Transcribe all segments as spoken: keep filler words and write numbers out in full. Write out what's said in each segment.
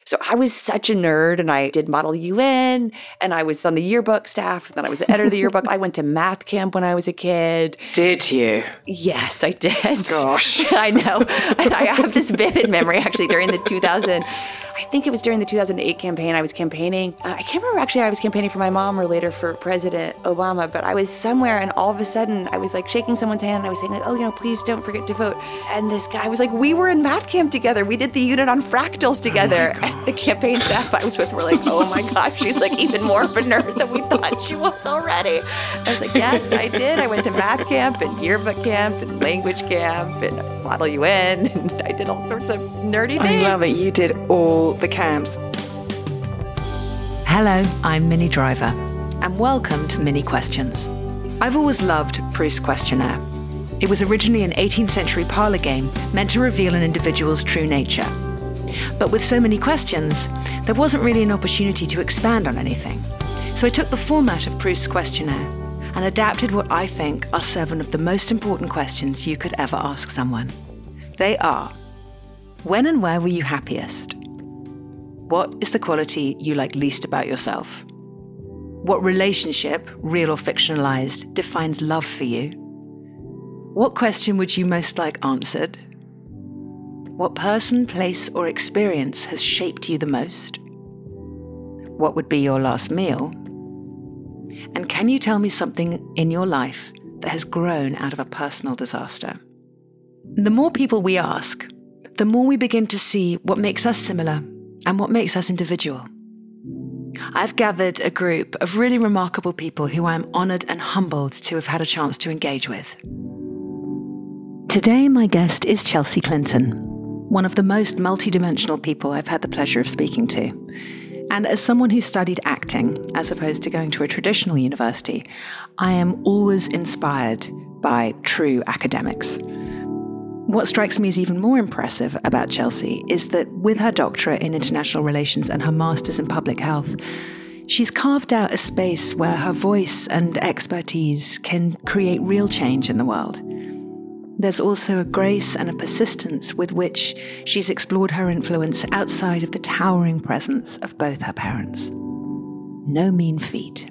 So I was such a nerd, and I did Model U N, and I was on the yearbook staff, and then I was the editor of the yearbook. I went to math camp when I was a kid. Did you? Yes, I did. Gosh. I know. And I have this vivid memory, actually, during the two thousand, I think it was during the two thousand eight campaign. I was campaigning. Uh, I can't remember, actually, I was campaigning for my mom or later for President Obama, but I was somewhere, and all of a sudden, I was like shaking someone's hand, and I was saying, like, oh, you know, please don't forget to vote. And this guy was like, we were in math camp together. We did the unit on fractals together. Oh and the campaign staff I was with were like, oh my gosh, she's like even more of a nerd than we thought she was already. I was like, yes, I did. I went to math camp and yearbook camp and language camp and Model U N, and I did all sorts of nerdy things. I love it. You did all the camps. Hello, I'm Minnie Driver, and welcome to Mini Questions. I've always loved Proust's questionnaire. It was originally an eighteenth century parlor game meant to reveal an individual's true nature. But with so many questions, there wasn't really an opportunity to expand on anything. So I took the format of Proust's questionnaire and adapted what I think are seven of the most important questions you could ever ask someone. They are: when and where were you happiest? What is the quality you like least about yourself? What relationship, real or fictionalized, defines love for you? What question would you most like answered? What person, place, or experience has shaped you the most? What would be your last meal? And can you tell me something in your life that has grown out of a personal disaster? The more people we ask, the more we begin to see what makes us similar and what makes us individual. I've gathered a group of really remarkable people who I'm honoured and humbled to have had a chance to engage with. Today, my guest is Chelsea Clinton, one of the most multidimensional people I've had the pleasure of speaking to. And as someone who studied acting, as opposed to going to a traditional university, I am always inspired by true academics. What strikes me as even more impressive about Chelsea is that with her doctorate in international relations and her master's in public health, she's carved out a space where her voice and expertise can create real change in the world. There's also a grace and a persistence with which she's explored her influence outside of the towering presence of both her parents. No mean feat.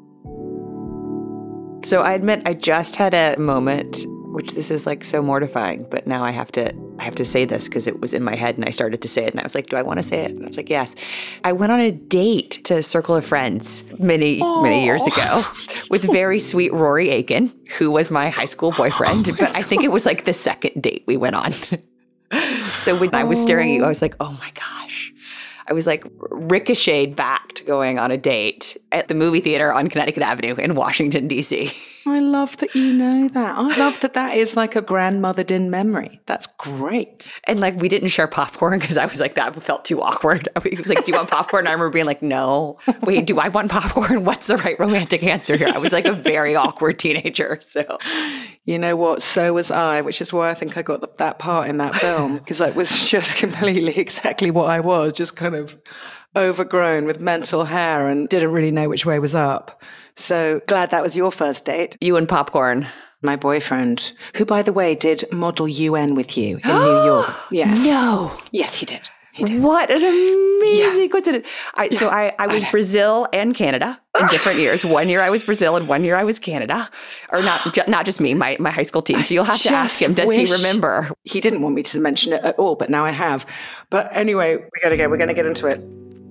So I admit I just had a moment, which this is like so mortifying, but now I have to I have to say this because it was in my head and I started to say it and I was like, do I want to say it? And I was like, yes. I went on a date to a circle of friends many, oh. many years ago with very sweet Rory Aiken, who was my high school boyfriend. But I think it was like the second date we went on. So when I was staring at you, I was like, oh my gosh. I was like ricocheted back to going on a date at the movie theater on Connecticut Avenue in Washington, D C. I love that you know that. I love that that is like a grandmothered in memory. That's great. And like we didn't share popcorn because I was like, that felt too awkward. He was like, do you want popcorn? And I remember being like, no. Wait, do I want popcorn? What's the right romantic answer here? I was like a very awkward teenager. So, you know what? So was I, which is why I think I got the, that part in that film, because it was just completely exactly what I was, just kind of overgrown with mental hair and didn't really know which way was up. So glad that was your first date. You and popcorn. My boyfriend, who, by the way, did Model U N with you in New York. Yes. No. Yes, he did. He did. What an amazing Yeah. coincidence. I, Yeah. So I, I was Okay. Brazil and Canada in different years. One year I was Brazil and one year I was Canada. Or not ju- not just me, my, my high school team. So you'll have to ask him, does he wish- remember? He didn't want me to mention it at all, but now I have. But anyway, we gotta go. We're going to get into it.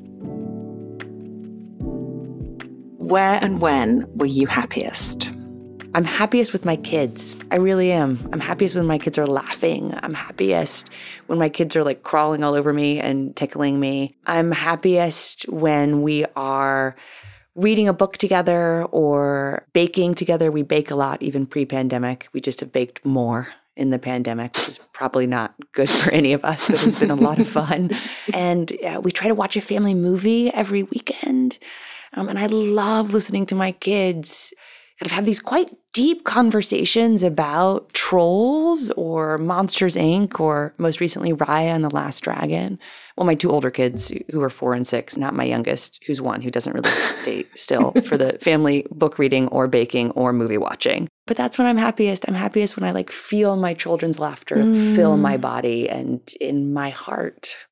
Where and when were you happiest? I'm happiest with my kids. I really am. I'm happiest when my kids are laughing. I'm happiest when my kids are like crawling all over me and tickling me. I'm happiest when we are reading a book together or baking together. We bake a lot, even pre-pandemic. We just have baked more in the pandemic, which is probably not good for any of us, but it's been a lot of fun. And uh, we try to watch a family movie every weekend. Um, and I love listening to my kids kind of have these quite deep conversations about Trolls or Monsters, Incorporated, or most recently Raya and the Last Dragon. Well, my two older kids who are four and six, not my youngest, who's one, who doesn't really stay still for the family book reading or baking or movie watching. But that's when I'm happiest. I'm happiest when I like feel my children's laughter mm. fill my body and in my heart.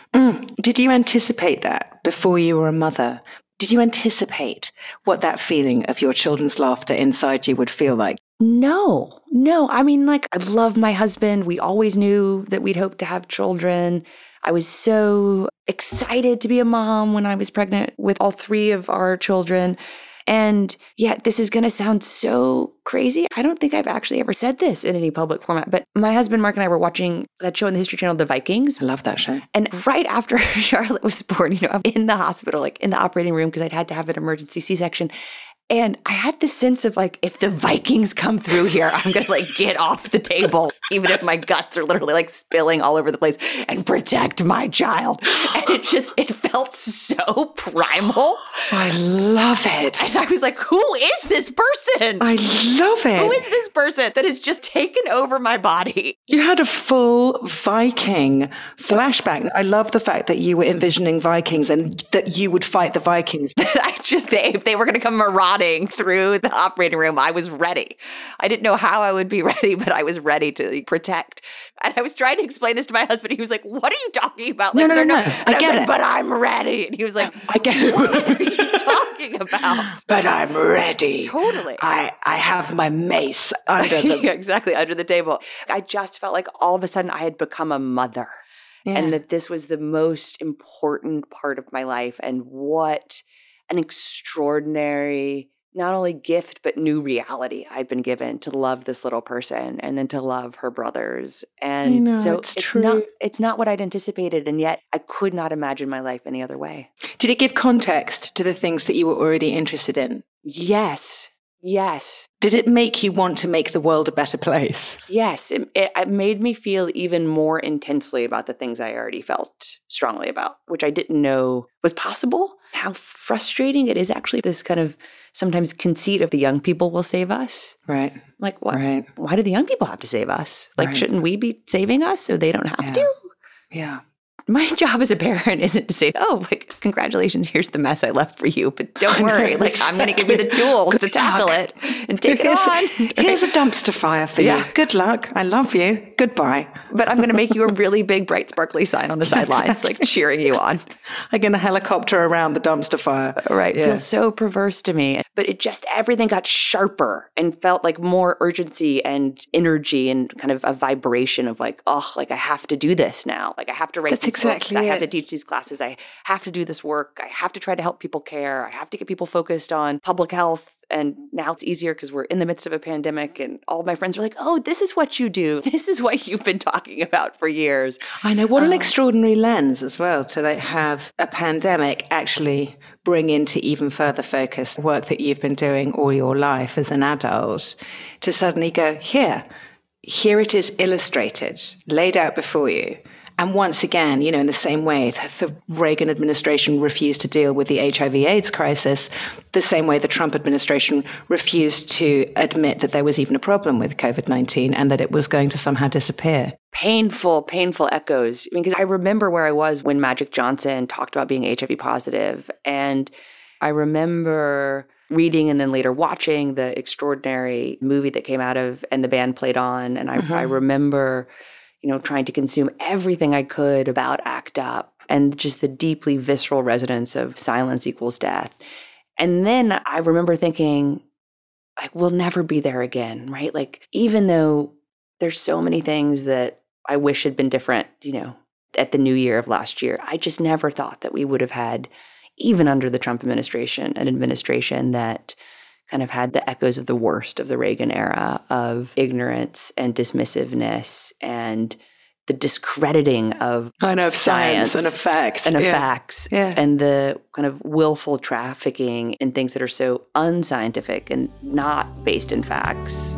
Mm. Did you anticipate that before you were a mother? Did you anticipate what that feeling of your children's laughter inside you would feel like? No, no. I mean, like, I love my husband. We always knew that we'd hope to have children. I was so excited to be a mom when I was pregnant with all three of our children. And yet, this is going to sound so crazy. I don't think I've actually ever said this in any public format, but my husband, Mark, and I were watching that show on the History Channel, The Vikings. I love that show. And right after Charlotte was born, you know, I'm in the hospital, like in the operating room, because I'd had to have an emergency C-section. And I had this sense of like, if the Vikings come through here, I'm going to like get off the table, even if my guts are literally like spilling all over the place, and protect my child. And it just, it felt so primal. I love it. And I was like, who is this person? I love it. Who is this person that has just taken over my body? You had a full Viking flashback. I love the fact that you were envisioning Vikings and that you would fight the Vikings. I just, they, if they were going to come marauding through the operating room, I was ready. I didn't know how I would be ready, but I was ready to protect. And I was trying to explain this to my husband. He was like, what are you talking about? Like, no, no, no, no. I, I get like, it. But I'm ready. And he was like, I get it. What are you talking about? But I'm ready. Totally. I, I have my mace under the... Yeah, exactly, under the table. I just felt like all of a sudden I had become a mother. Yeah. And that this was the most important part of my life. And what an extraordinary, not only gift, but new reality I'd been given to love this little person and then to love her brothers. And know, so it's, it's true. not it's not what I'd anticipated. And yet I could not imagine my life any other way. Did it give context to the things that you were already interested in? Yes. Yes. Did it make you want to make the world a better place? Yes. It, it, it made me feel even more intensely about the things I already felt strongly about, which I didn't know was possible. How frustrating it is actually, this kind of sometimes conceit of the young people will save us. Right. Like, what? Right. Why do the young people have to save us? Like, right. shouldn't we be saving us so they don't have yeah. to? Yeah. My job as a parent isn't to say, oh, like, congratulations, here's the mess I left for you. But don't worry, like, I'm going to give you the tools to tackle it and take here's, it on. Here's a dumpster fire for yeah. you. Good luck. I love you. Goodbye. But I'm going to make you a really big, bright, sparkly sign on the sidelines, like cheering you on. I'm going to helicopter around the dumpster fire. Right. Yeah. Feels so perverse to me. But it just, everything got sharper and felt like more urgency and energy and kind of a vibration of like, oh, like I have to do this now. Like I have to write That's these exactly books. it. I have to teach these classes. I have to do this work. I have to try to help people care. I have to get people focused on public health. And now it's easier because we're in the midst of a pandemic and all of my friends are like, oh, this is what you do. This is what you've been talking about for years. I know. What an um, extraordinary lens as well to like have a pandemic actually bring into even further focus work that you've been doing all your life as an adult, to suddenly go, here, here it is illustrated, laid out before you. And once again, you know, in the same way that the Reagan administration refused to deal with the H I V AIDS crisis, the same way the Trump administration refused to admit that there was even a problem with COVID nineteen and that it was going to somehow disappear. Painful, painful echoes. I mean, because I remember where I was when Magic Johnson talked about being H I V positive. And I remember reading and then later watching the extraordinary movie that came out of and the band played on. And I, mm-hmm. I remember, you know, trying to consume everything I could about ACT UP and just the deeply visceral resonance of silence equals death. And then I remember thinking, like, we'll never be there again, right? Like, even though there's so many things that I wish had been different, you know, at the new year of last year, I just never thought that we would have had, even under the Trump administration, an administration that kind of had the echoes of the worst of the Reagan era of ignorance and dismissiveness and the discrediting of I know, of science, science and of facts. And of yeah. facts. Yeah. And the kind of willful trafficking in things that are so unscientific and not based in facts.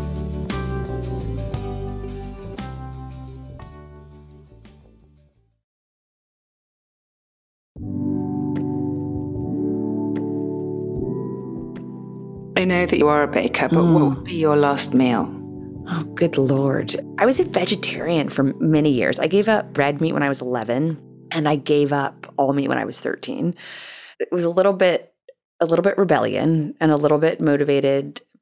I know that you are a baker, but mm. what would be your last meal? Oh, good Lord. I was a vegetarian for many years. I gave up red meat when I was eleven, and I gave up all meat when I was thirteen. It was a little bit, a little bit rebellion and a little bit motivated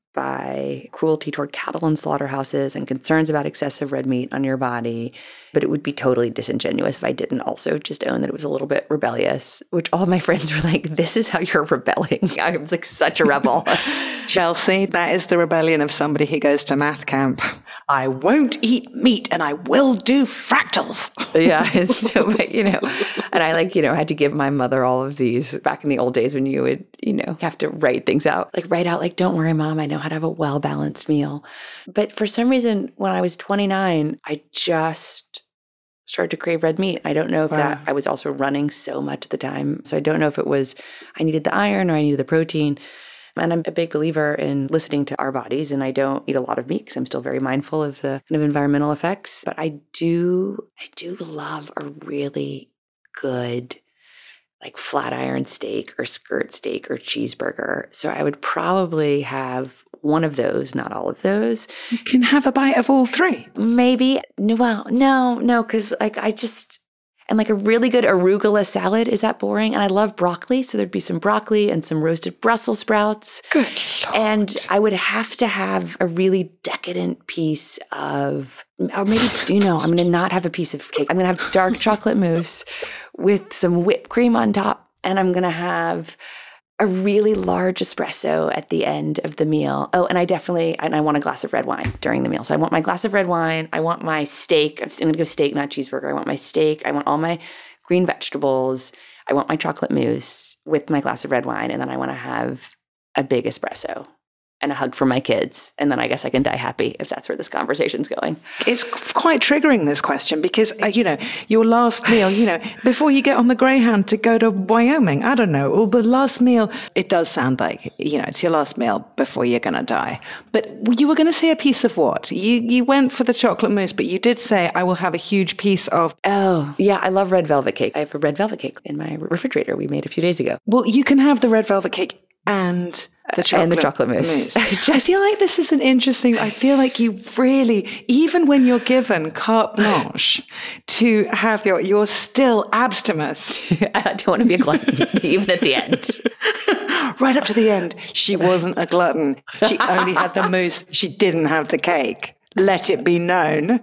by cruelty toward cattle in slaughterhouses and concerns about excessive red meat on your body. But it would be totally disingenuous if I didn't also just own that it was a little bit rebellious, which all of my friends were like, this is how you're rebelling. I was like such a rebel. Chelsea, that is the rebellion of somebody who goes to math camp. I won't eat meat and I will do fractals. Yeah. And so, you know, and I like, you know, had to give my mother all of these back in the old days when you would, you know, have to write things out, like write out like, don't worry, Mom, I know how to have a well-balanced meal. But for some reason, when I was twenty-nine, I just started to crave red meat. I don't know if wow. that I was also running so much at the time. So I don't know if it was I needed the iron or I needed the protein. And I'm a big believer in listening to our bodies, and I don't eat a lot of meat because I'm still very mindful of the kind of environmental effects. But I do, I do love a really good, like flat iron steak or skirt steak or cheeseburger. So I would probably have one of those, not all of those. You can have a bite of all three. Maybe. Well, no, no, because like I just. And like a really good arugula salad, is that boring? And I love broccoli, so there'd be some broccoli and some roasted Brussels sprouts. Good Lord. And I would have to have a really decadent piece of, or maybe, do you know, I'm going to not have a piece of cake. I'm going to have dark chocolate mousse with some whipped cream on top. And I'm going to have a really large espresso at the end of the meal. Oh, and I definitely, and I want a glass of red wine during the meal. So I want my glass of red wine. I want my steak. I'm going to go steak, not cheeseburger. I want my steak. I want all my green vegetables. I want my chocolate mousse with my glass of red wine. And then I want to have a big espresso and a hug from my kids. And then I guess I can die happy if that's where this conversation's going. It's quite triggering, this question, because, uh, you know, your last meal, you know, before you get on the Greyhound to go to Wyoming, I don't know, or the last meal, it does sound like, you know, it's your last meal before you're going to die. But you were going to say a piece of what? You you went for the chocolate mousse, but you did say, I will have a huge piece of... Oh, yeah, I love red velvet cake. I have a red velvet cake in my refrigerator we made a few days ago. Well, you can have the red velvet cake and... The chocolate and the chocolate mousse. mousse. Just, I feel like this is an interesting, I feel like you really, even when you're given carte blanche to have your, you're still abstemious. I don't want to be a glutton, even at the end. Right up to the end, she wasn't a glutton. She only had the mousse. She didn't have the cake. Let it be known.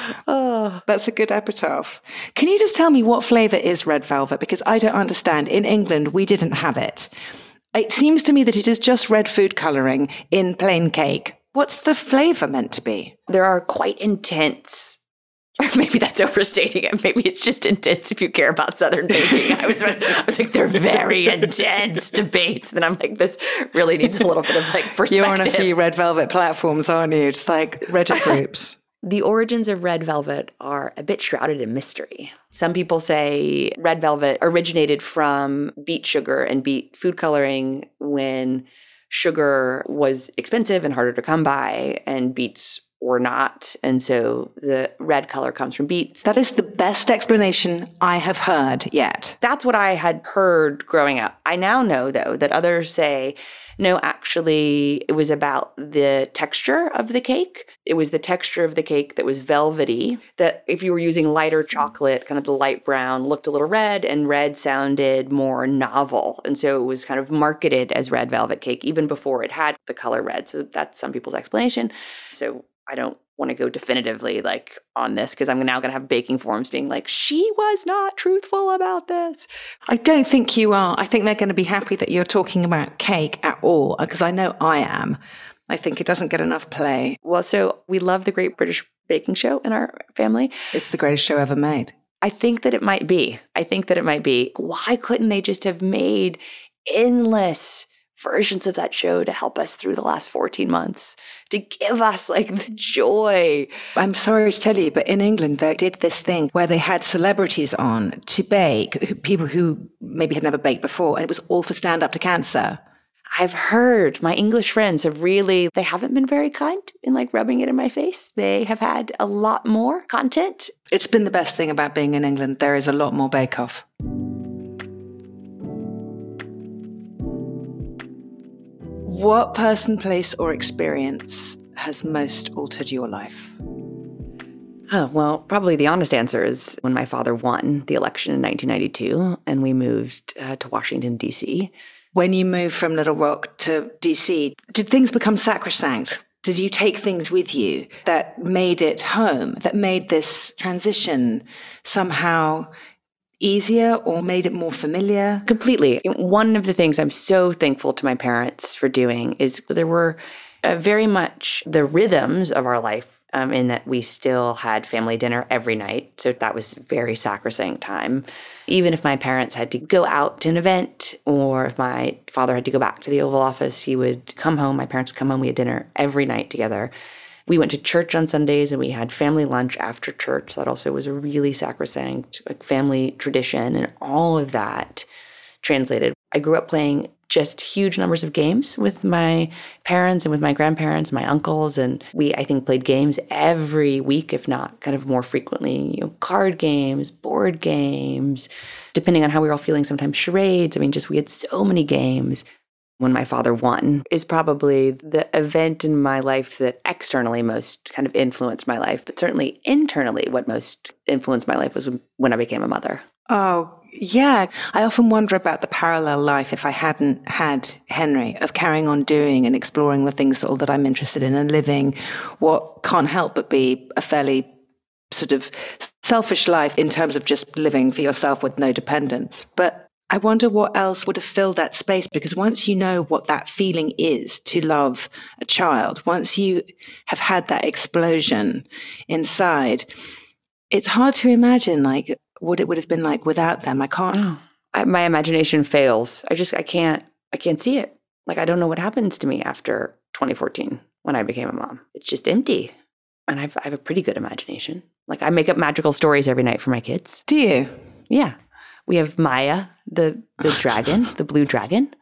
Oh, that's a good epitaph. Can you just tell me what flavor is red velvet? Because I don't understand. In England, we didn't have it. It seems to me that it is just red food coloring in plain cake. What's the flavor meant to be? There are quite intense. Maybe that's overstating it. Maybe it's just intense if you care about Southern baking. I was, I was like, they're very intense debates. And I'm like, this really needs a little bit of like perspective. You're on a few red velvet platforms, aren't you? Just like Reddit groups. The origins of red velvet are a bit shrouded in mystery. Some people say red velvet originated from beet sugar and beet food coloring when sugar was expensive and harder to come by, and beets were not. And so the red color comes from beets. That is the best explanation I have heard yet. That's what I had heard growing up. I now know, though, that others say, no, actually, it was about the texture of the cake. It was the texture of the cake that was velvety, that if you were using lighter chocolate, kind of the light brown, looked a little red, and red sounded more novel. And so it was kind of marketed as red velvet cake even before it had the color red. So that's some people's explanation. So I don't want to go definitively like on this because I'm now going to have baking forums being like, she was not truthful about this. I don't think you are. I think they're going to be happy that you're talking about cake at all, because I know I am. I think it doesn't get enough play. Well, so we love the Great British Baking Show in our family. It's the greatest show ever made. I think that it might be. I think that it might be. Why couldn't they just have made endless versions of that show to help us through the last fourteen months, to give us like the joy? I'm sorry to tell you, but in England, they did this thing where they had celebrities on to bake, people who maybe had never baked before, and it was all for Stand Up to Cancer. I've heard my English friends have really, they haven't been very kind in like rubbing it in my face. They have had a lot more content. It's been the best thing about being in England. There is a lot more bake-off. What person, place, or experience has most altered your life? Oh, well, probably the honest answer is when my father won the election in nineteen ninety-two and we moved uh, to Washington, D C. When you moved from Little Rock to D C, did things become sacrosanct? Did you take things with you that made it home, that made this transition somehow easier or made it more familiar? Completely. One of the things I'm so thankful to my parents for doing is there were uh, very much the rhythms of our life um, in that we still had family dinner every night. So that was very sacrosanct time. Even if my parents had to go out to an event or if my father had to go back to the Oval Office, he would come home. My parents would come home. We had dinner every night together. We went to church on Sundays and we had family lunch after church. That also was a really sacrosanct like, family tradition, and all of that translated. I grew up playing just huge numbers of games with my parents and with my grandparents, my uncles, and we, I think, played games every week, if not kind of more frequently. You know, card games, board games, depending on how we were all feeling, sometimes charades. I mean, just we had so many games. When my father won is probably the event in my life that externally most kind of influenced my life, but certainly internally what most influenced my life was when I became a mother. Oh, yeah. I often wonder about the parallel life if I hadn't had Henry, of carrying on doing and exploring the things all that I'm interested in and living what can't help but be a fairly sort of selfish life in terms of just living for yourself with no dependence. But I wonder what else would have filled that space, because once you know what that feeling is to love a child, once you have had that explosion inside, it's hard to imagine like what it would have been like without them. I can't. Oh, I, my imagination fails. I just, I can't, I can't see it. Like, I don't know what happens to me after twenty fourteen when I became a mom. It's just empty. And I've, I have a pretty good imagination. Like, I make up magical stories every night for my kids. Do you? Yeah. We have Maya, the the dragon, the blue dragon.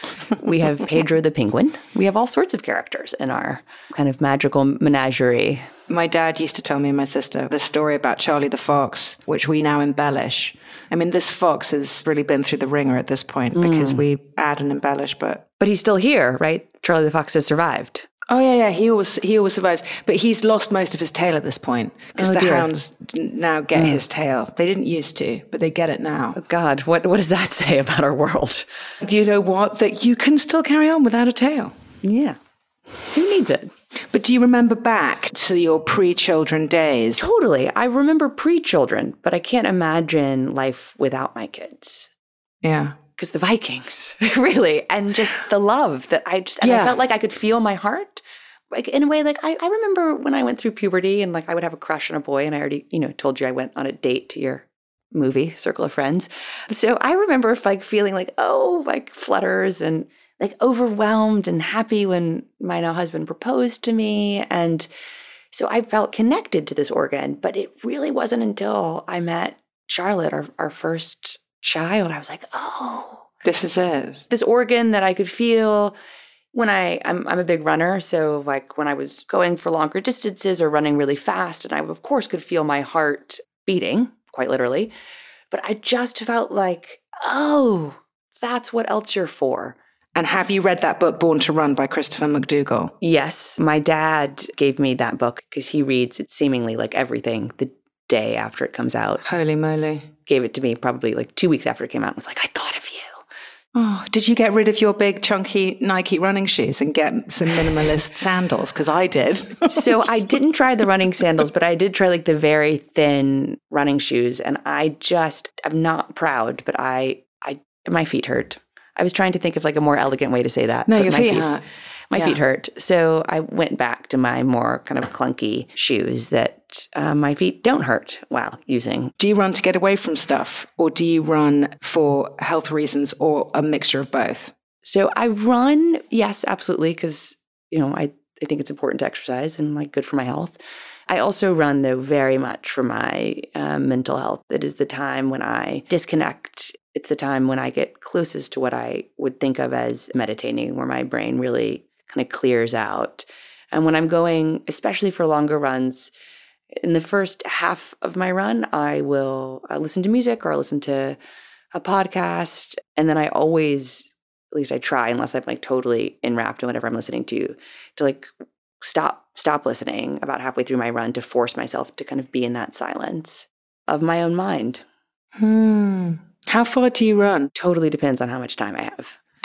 We have Pedro the penguin. We have all sorts of characters in our kind of magical menagerie. My dad used to tell me and my sister the story about Charlie the fox, which we now embellish. I mean, this fox has really been through the ringer at this point because mm. we add and embellish, but... But he's still here, right? Charlie the fox has survived. Oh, yeah, yeah. He always he always survives. But he's lost most of his tail at this point because oh, the dear. hounds now get mm. his tail. They didn't used to, but they get it now. Oh, God, what, what does that say about our world? You know what? That you can still carry on without a tail. Yeah. Who needs it? But do you remember back to your pre-children days? Totally. I remember pre-children, but I can't imagine life without my kids. Yeah. Because the Vikings, really, and just the love that I just, and yeah. I felt like I could feel my heart, like in a way, like I, I remember when I went through puberty and like I would have a crush on a boy, and I already, you know, told you I went on a date to your movie, Circle of Friends. So I remember like feeling like, oh, like flutters and like overwhelmed and happy when my now husband proposed to me. And so I felt connected to this organ, but it really wasn't until I met Charlotte, our, our first child, I was like, oh, this is it. This organ that I could feel when I, I'm, I'm a big runner. So like when I was going for longer distances or running really fast, and I of course could feel my heart beating, quite literally, but I just felt like, oh, that's what else you're for. And have you read that book, Born to Run by Christopher McDougall? Yes. My dad gave me that book because he reads it seemingly like everything the day after it comes out. Holy moly. Gave it to me probably like two weeks after it came out and was like, I thought of you. Oh, did you get rid of your big chunky Nike running shoes and get some minimalist sandals? Because I did. So I didn't try the running sandals, but I did try like the very thin running shoes. And I just, I'm not proud, but I, I, my feet hurt. I was trying to think of like a more elegant way to say that. No, your my feet, feet hurt. My yeah. feet hurt. So I went back to my more kind of clunky shoes that uh, my feet don't hurt while using. Do you run to get away from stuff, or do you run for health reasons, or a mixture of both? So I run, yes, absolutely, because, you know, I, I think it's important to exercise and like good for my health. I also run, though, very much for my uh, mental health. It is the time when I disconnect. It's the time when I get closest to what I would think of as meditating, where my brain really kind of clears out. And when I'm going, especially for longer runs, in the first half of my run, I will uh, listen to music or I'll listen to a podcast. And then I always, at least I try, unless I'm like totally enwrapped in whatever I'm listening to, to like stop, stop listening about halfway through my run to force myself to kind of be in that silence of my own mind. Hmm. How far do you run? Totally depends on how much time I have.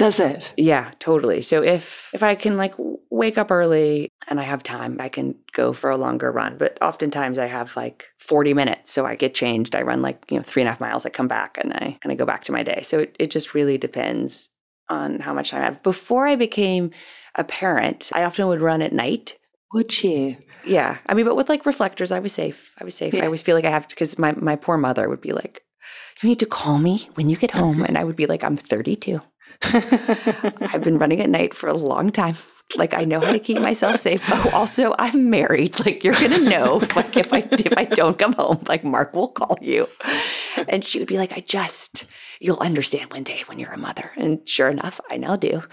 Does it? Yeah, totally. So if if I can like wake up early and I have time, I can go for a longer run. But oftentimes I have like forty minutes. So I get changed. I run like, you know, three and a half miles. I come back and I kind of go back to my day. So it, it just really depends on how much time I have. Before I became a parent, I often would run at night. Would you? Yeah. I mean, but with like reflectors, I was safe. I was safe. Yeah. I always feel like I have to, because my, my poor mother would be like, you need to call me when you get home. And I would be like, I'm thirty-two. I've been running at night for a long time. Like, I know how to keep myself safe. Oh, also, I'm married. Like, you're going to know, like, if I if I don't come home, like, Mark will call you. And she would be like, I just, you'll understand one day when you're a mother. And sure enough, I now do.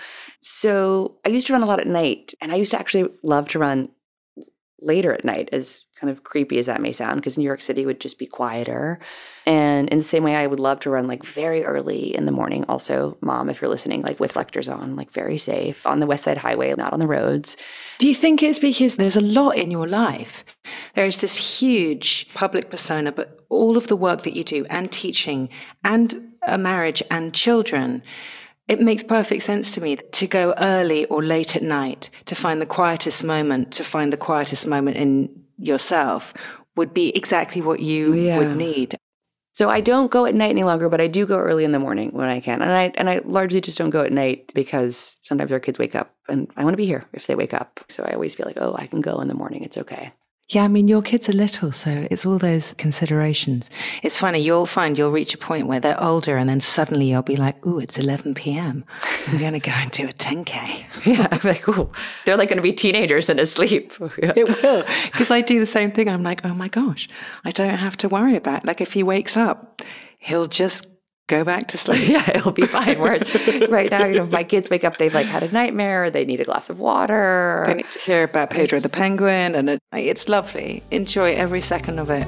So I used to run a lot at night. And I used to actually love to run later at night, as kind of creepy as that may sound, because New York City would just be quieter. And in the same way, I would love to run like very early in the morning. Also, Mom, if you're listening, like with reflectors on, like very safe on the West Side Highway, not on the roads. Do you think it's because there's a lot in your life? There is this huge public persona, but all of the work that you do and teaching and a marriage and children, it makes perfect sense to me to go early or late at night, to find the quietest moment, to find the quietest moment in yourself would be exactly what you yeah. would need. So I don't go at night any longer, but I do go early in the morning when I can. And I and I largely just don't go at night because sometimes our kids wake up and I want to be here if they wake up. So I always feel like, oh, I can go in the morning. It's okay. Yeah, I mean, your kids are little, so it's all those considerations. It's funny, you'll find you'll reach a point where they're older and then suddenly you'll be like, ooh, it's eleven p.m. I'm going to go and do a ten K. Yeah, I'm like, ooh, they're like going to be teenagers and asleep. Yeah. It will, because I do the same thing. I'm like, oh my gosh, I don't have to worry about it. Like if he wakes up, he'll just go back to sleep. Yeah, it'll be fine. Whereas right now, you know, my kids wake up, they've like had a nightmare, they need a glass of water. They need to hear about Pedro the penguin, and it, it's lovely. Enjoy every second of it.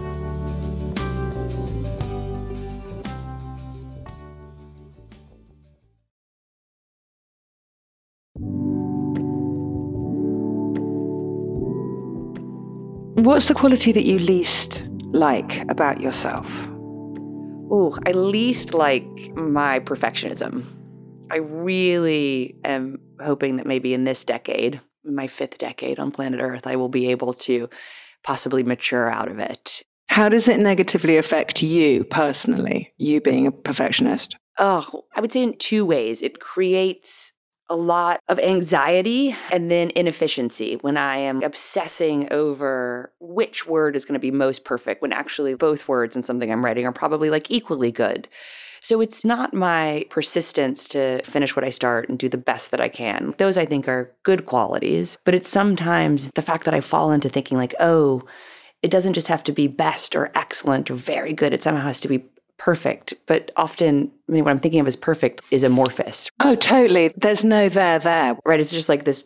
What's the quality that you least like about yourself? Oh, I least like my perfectionism. I really am hoping that maybe in this decade, in my fifth decade on planet Earth, I will be able to possibly mature out of it. How does it negatively affect you personally, you being a perfectionist? Oh, I would say in two ways. It creates a lot of anxiety and then inefficiency when I am obsessing over which word is going to be most perfect when actually both words in something I'm writing are probably like equally good. So it's not my persistence to finish what I start and do the best that I can. Those I think are good qualities, but it's sometimes the fact that I fall into thinking like, oh, it doesn't just have to be best or excellent or very good. It somehow has to be perfect, but often, I mean, what I'm thinking of as perfect is amorphous. Oh, totally. There's no there, there. Right? It's just like this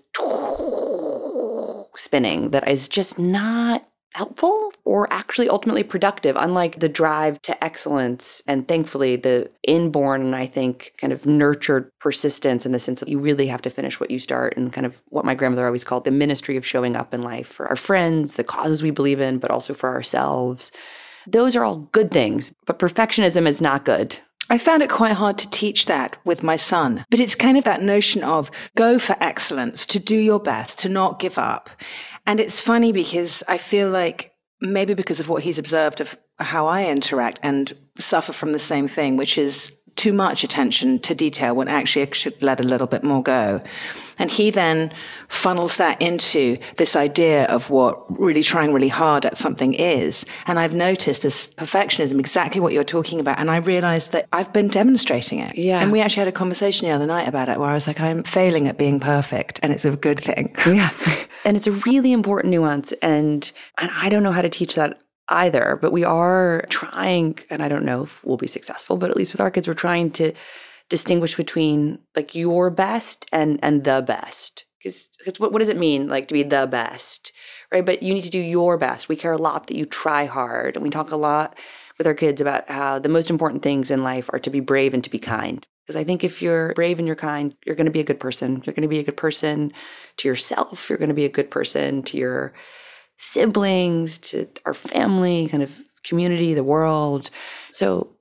spinning that is just not helpful or actually ultimately productive, unlike the drive to excellence and thankfully the inborn, I think, kind of nurtured persistence in the sense that you really have to finish what you start and kind of what my grandmother always called the ministry of showing up in life for our friends, the causes we believe in, but also for ourselves. Those are all good things, but perfectionism is not good. I found it quite hard to teach that with my son, but it's kind of that notion of go for excellence, to do your best, to not give up. And it's funny because I feel like maybe because of what he's observed of how I interact and suffer from the same thing, which is too much attention to detail when actually I should let a little bit more go. And he then funnels that into this idea of what really trying really hard at something is. And I've noticed this perfectionism, exactly what you're talking about. And I realized that I've been demonstrating it. Yeah. And we actually had a conversation the other night about it where I was like, I'm failing at being perfect. And it's a good thing. Yeah. And it's a really important nuance. And, and I don't know how to teach that either, but we are trying, and I don't know if we'll be successful, but at least with our kids, we're trying to distinguish between like your best and and the best. Because what, what does it mean like to be the best, right? But you need to do your best. We care a lot that you try hard. And we talk a lot with our kids about how the most important things in life are to be brave and to be kind. Because I think if you're brave and you're kind, you're going to be a good person. You're going to be a good person to yourself. You're going to be a good person to your siblings, to our family, kind of community, the world. So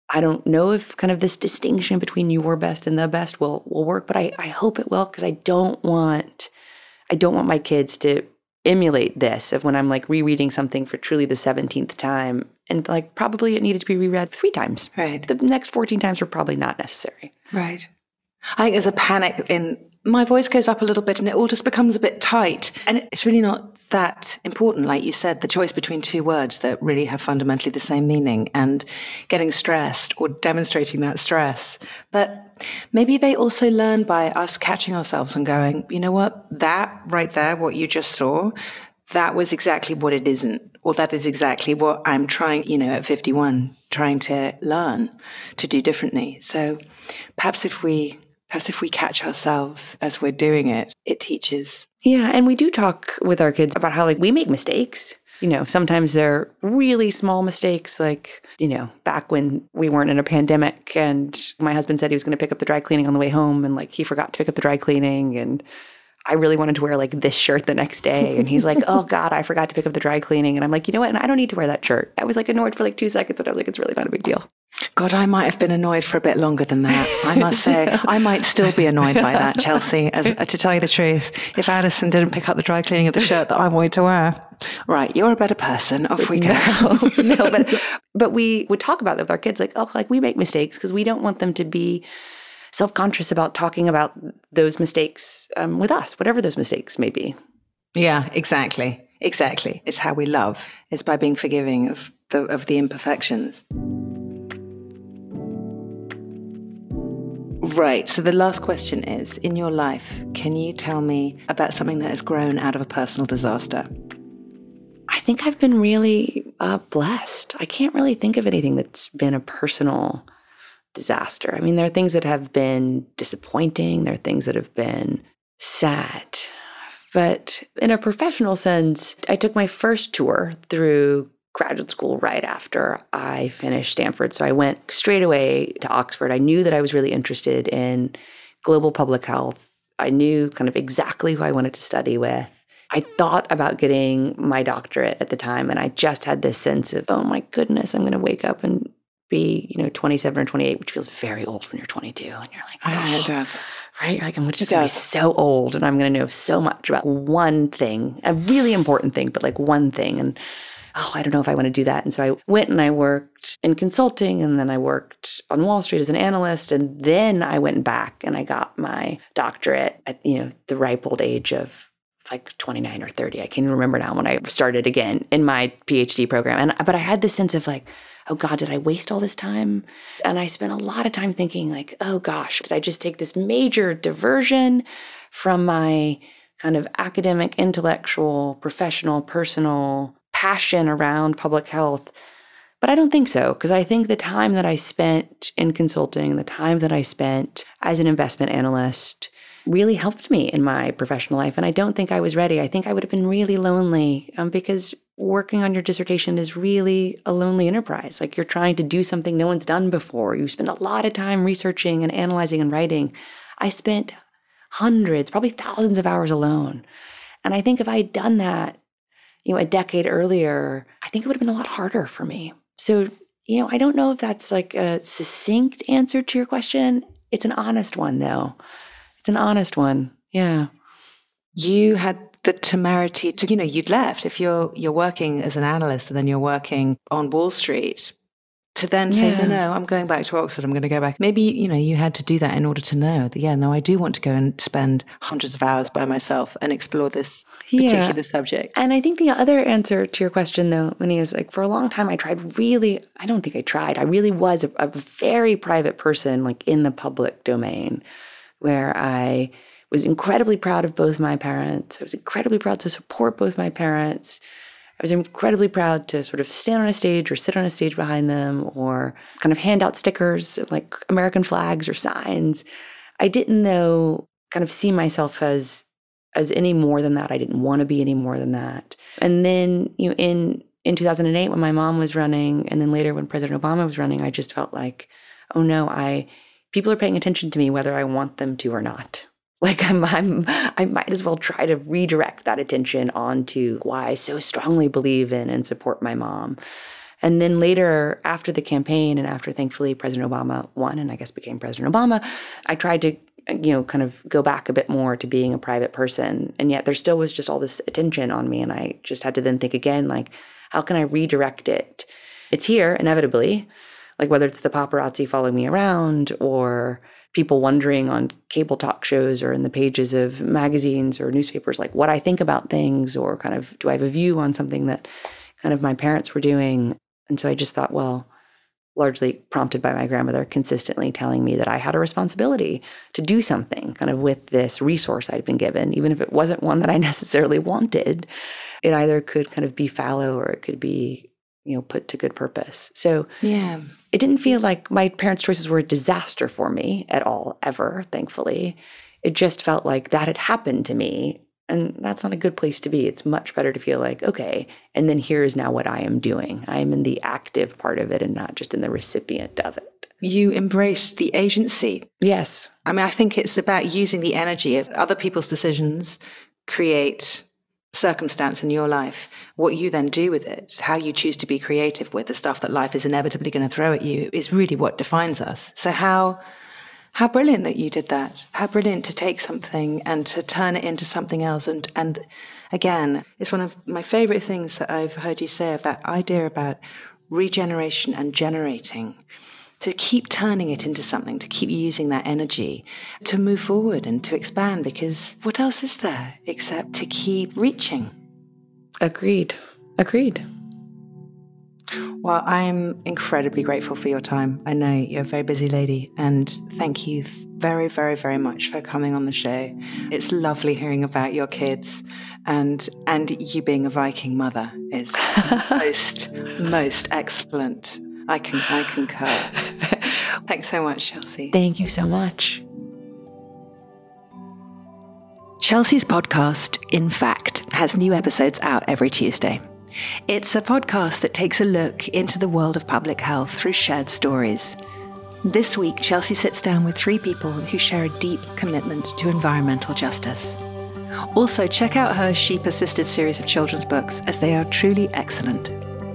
I don't know if kind of this distinction between your best and the best will will work, but I, I hope it will, because I don't want I don't want my kids to emulate this of when I'm like rereading something for truly the seventeenth time, and like probably it needed to be reread three times. Right. The next fourteen times were probably not necessary. Right. I think there's a panic in my voice goes up a little bit and it all just becomes a bit tight. And it's really not that important. Like you said, the choice between two words that really have fundamentally the same meaning, and getting stressed or demonstrating that stress. But maybe they also learn by us catching ourselves and going, you know what, that right there, what you just saw, that was exactly what it isn't. Or that is exactly what I'm trying, you know, at fifty-one, trying to learn to do differently. So perhaps if we Perhaps if we catch ourselves as we're doing it, it teaches. Yeah, and we do talk with our kids about how like we make mistakes. You know, sometimes they're really small mistakes, like, you know, back when we weren't in a pandemic and my husband said he was going to pick up the dry cleaning on the way home, and like he forgot to pick up the dry cleaning, and I really wanted to wear like this shirt the next day. And he's like, oh God, I forgot to pick up the dry cleaning. And I'm like, you know what? And I don't need to wear that shirt. I was like annoyed for like two seconds and I was like, it's really not a big deal. God, I might have been annoyed for a bit longer than that. I must say, I might still be annoyed by that, Chelsea. As, uh, to tell you the truth, if Addison didn't pick up the dry cleaning of the shirt that I wanted to wear. Right, you're a better person. Off we go. No, no, but but we would talk about that with our kids, like, oh, like we make mistakes because we don't want them to be self-conscious about talking about those mistakes um, with us, whatever those mistakes may be. Yeah, exactly. Exactly. It's how we love. It's by being forgiving of the of the imperfections. Right. So the last question is, in your life, can you tell me about something that has grown out of a personal disaster? I think I've been really uh, blessed. I can't really think of anything that's been a personal disaster. I mean, there are things that have been disappointing. There are things that have been sad. But in a professional sense, I took my first tour through graduate school right after I finished Stanford. So I went straight away to Oxford. I knew that I was really interested in global public health. I knew kind of exactly who I wanted to study with. I thought about getting my doctorate at the time, and I just had this sense of, oh my goodness, I'm going to wake up and be, you know, twenty-seven or twenty-eight, which feels very old when you're twenty-two. And you're like, oh, oh, right? You're like, I'm just going to be so old and I'm going to know so much about one thing, a really important thing, but like one thing. And oh, I don't know if I want to do that. And so I went and I worked in consulting, and then I worked on Wall Street as an analyst. And then I went back and I got my doctorate at, you know, the ripe old age of like twenty-nine or thirty. I can't even remember now when I started again in my PhD program. And but I had this sense of like, oh God, did I waste all this time? And I spent a lot of time thinking like, oh gosh, did I just take this major diversion from my kind of academic, intellectual, professional, personal passion around public health? But I don't think so, because I think the time that I spent in consulting, the time that I spent as an investment analyst really helped me in my professional life. And I don't think I was ready. I think I would have been really lonely um, because working on your dissertation is really a lonely enterprise. Like you're trying to do something no one's done before. You spend a lot of time researching and analyzing and writing. I spent hundreds, probably thousands of hours alone. And I think if I had done that, you know, a decade earlier, I think it would have been a lot harder for me. So, you know, I don't know if that's like a succinct answer to your question. It's an honest one, though. It's an honest one. Yeah. You had the temerity to, you know, you'd left. If you're you're working as an analyst and then you're working on Wall Street, to then say, Yeah. no, no, I'm going back to Oxford, I'm going to go back. Maybe, you know, you had to do that in order to know that, yeah, no, I do want to go and spend hundreds of hours by myself and explore this Yeah. particular subject. And I think the other answer to your question, though, Minnie, is like for a long time, I tried really, I don't think I tried. I really was a, a very private person, like in the public domain, where I was incredibly proud of both my parents. I was incredibly proud to support both my parents. I was incredibly proud to sort of stand on a stage or sit on a stage behind them or kind of hand out stickers like American flags or signs. I didn't though kind of see myself as as any more than that. I didn't want to be any more than that. And then, you know, in in two thousand eight when my mom was running, and then later when President Obama was running, I just felt like, oh no, I people are paying attention to me whether I want them to or not. Like I'm, I'm, I might as well try to redirect that attention onto why I so strongly believe in and support my mom. And then later, after the campaign and after, thankfully, President Obama won and I guess became President Obama, I tried to, you know, kind of go back a bit more to being a private person. And yet there still was just all this attention on me. And I just had to then think again, like, how can I redirect it? It's here, inevitably, like whether it's the paparazzi following me around or people wondering on cable talk shows or in the pages of magazines or newspapers, like what I think about things, or kind of, do I have a view on something that kind of my parents were doing? And so I just thought, well, largely prompted by my grandmother consistently telling me that I had a responsibility to do something kind of with this resource I'd been given, even if it wasn't one that I necessarily wanted. It either could kind of be fallow or it could be, you know, put to good purpose. So yeah, it didn't feel like my parents' choices were a disaster for me at all, ever, thankfully. It just felt like that had happened to me. And that's not a good place to be. It's much better to feel like, okay, and then here is now what I am doing. I am in the active part of it and not just in the recipient of it. You embraced the agency. Yes. I mean, I think it's about using the energy of other people's decisions, create circumstance in your life. What you then do with it, how you choose to be creative with the stuff that life is inevitably going to throw at you, is really what defines us. So how... How brilliant that you did that. How brilliant to take something and to turn it into something else. And, and again, it's one of my favorite things that I've heard you say, of that idea about regeneration and generating, to keep turning it into something, to keep using that energy to move forward and to expand, because what else is there except to keep reaching? Agreed. Agreed. Well, I'm incredibly grateful for your time. I know you're a very busy lady, and thank you very, very, very much for coming on the show. It's lovely hearing about your kids, and and you being a Viking mother is most, most excellent. I can I concur. Thanks so much, Chelsea. Thank you so much. Chelsea's podcast, In Fact, has new episodes out every Tuesday. It's a podcast that takes a look into the world of public health through shared stories. This week, Chelsea sits down with three people who share a deep commitment to environmental justice. Also, check out her Sheep-assisted series of children's books, as they are truly excellent.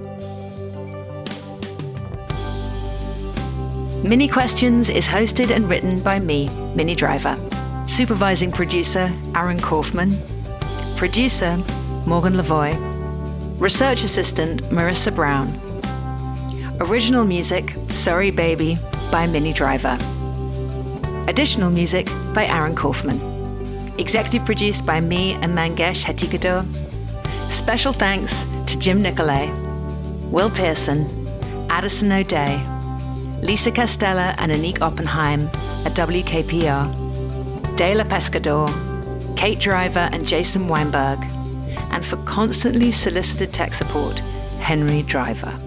Mini Questions is hosted and written by me, Minnie Driver. Supervising producer, Aaron Kaufman. Producer, Morgan Lavoie. Research assistant, Marissa Brown. Original music, Sorry Baby, by Minnie Driver. Additional music by Aaron Kaufman. Executive produced by me and Mangesh Hatikador. Special thanks to Jim Nicolay, Will Pearson, Addison O'Day, Lisa Castella and Anik Oppenheim at W K P R, Dela Pescador, Kate Driver and Jason Weinberg, and for constantly solicited tech support, Henry Driver.